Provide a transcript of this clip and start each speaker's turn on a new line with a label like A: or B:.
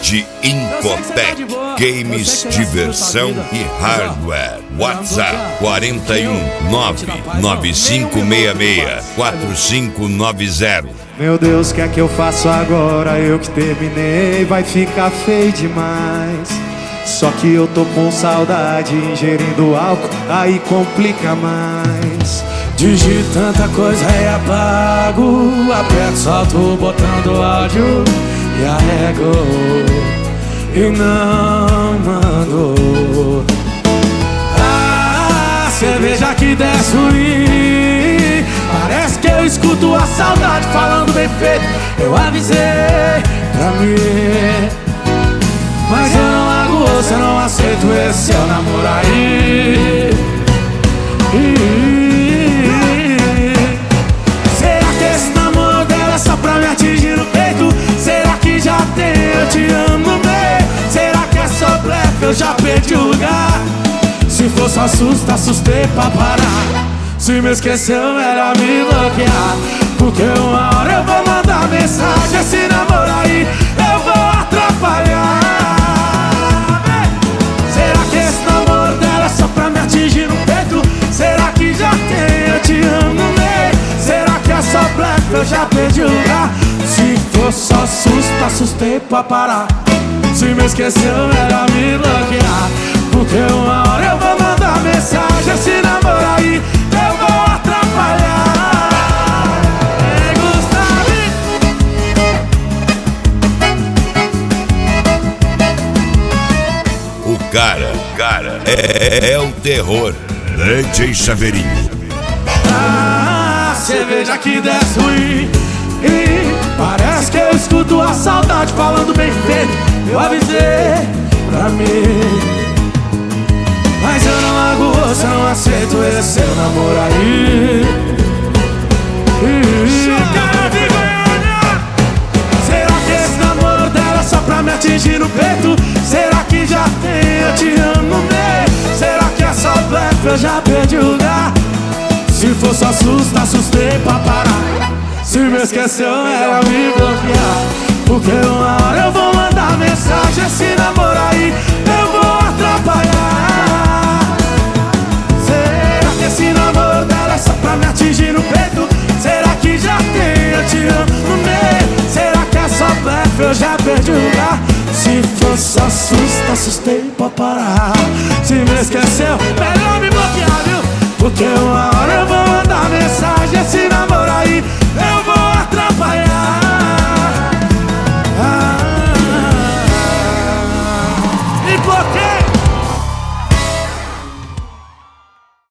A: Rede Infotech, games, diversão e hardware. WhatsApp 41 99566 4590.
B: Meu Deus, o que é que eu faço agora? Eu que terminei, vai ficar feio demais. Só que eu tô com saudade, ingerindo álcool, aí complica mais. Digito tanta coisa e apago, aperto, solto o botão do áudio e arrego e não mando. A cerveja que desce ruim, parece que eu escuto a saudade falando bem feito. Eu avisei pra mim, mas eu não largo osso, eu não aceito esse seu namoro aí. Será que esse namoro dela é só pra me atingir no peito? Será que já tem eu te amo no meio? Será que é só blefe, eu já perdi o lugar? Se for só susto, assustei pra parar. Se me esqueceu, melhor me bloquear, porque uma hora eu vou mandar mensagem. Esse namoro aí eu vou atrapalhar. Será que esse namoro dela é só pra me atingir no peito? Será que já tem eu te amo no meio? Será que é só blefe, eu já perdi o lugar? Se for só susto, assustei pra parar. Se me esqueceu, melhor me bloquear, porque uma hora eu vou mandar mensagem. Esse namoro aí eu vou atrapalhar. Ei, Gustavo!
A: O cara é o terror. DJ Chaveirinho.
B: A cerveja que desce ruim, e parece que eu escuto a saudade falando bem feito. Eu avisei pra mim, mas eu não largo osso, eu não aceito esse seu namoro aí. Será que esse namoro dela é só pra me atingir no peito? Será que já tem eu te amo no meio? Será que é só blefe, eu já perdi o lugar? Se for só susto, assustei pra parar. Se me esqueceu, melhor me bloquear, porque uma hora eu vou mandar mensagem. Esse namoro aí eu vou atrapalhar. Será que esse namoro dela é só pra me atingir no peito? Será que já tem eu te amo no meio? Será que é só blefe, eu já perdi o lugar? Se for só susto, assustei pra parar. Se me esqueceu, melhor me bloquear, viu? Porque uma hora eu vou mandar mensagem. Esse namoro aí eu vou atrapalhar. E por quê?